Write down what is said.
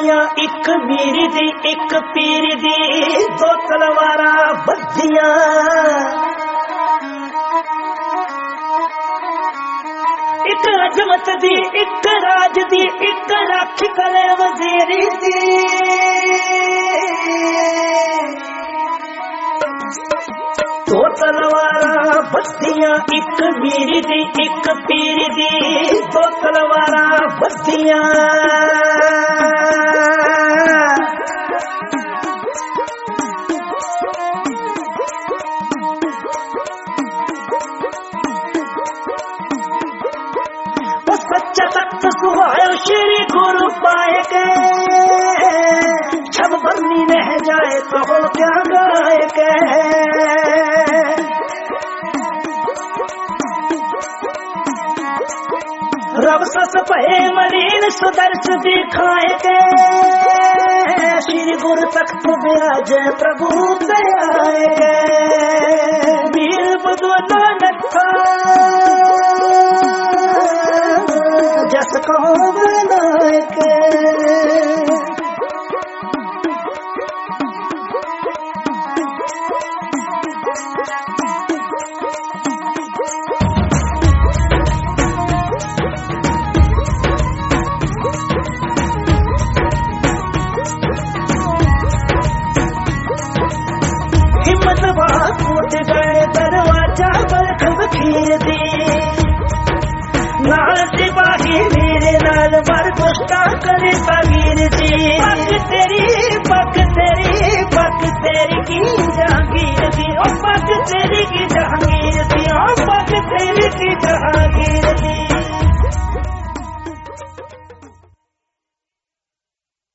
बस्तियां एक मीर दी एक पीर दी, दो तलवारा बद्दियां। एक अजमत दी एक राज दी, एक राख करे वजीरी दी। दो तलवारा बस्तियां एक मीर दी एक पीर दी, दो तलवारा बस्तियां। सच्चा तख्त सुहायो श्री गुरु पाए गए, जब बन्नी रह जाए तो हो क्या गाए गए। रब सस भये मरीन सुदर्श दिखाए गए, श्री गुरु तख्त विराज प्रभु आए गए। वीर बदला नथा जस को बनाए के। हिम्मत बात उठ गए दरवाजा बरख बखीर दी, नाल सिपाही मेरे नाल मर दुष्टा करे तवीर दी। पग तेरी की जहांगीर दी, ओ पग तेरी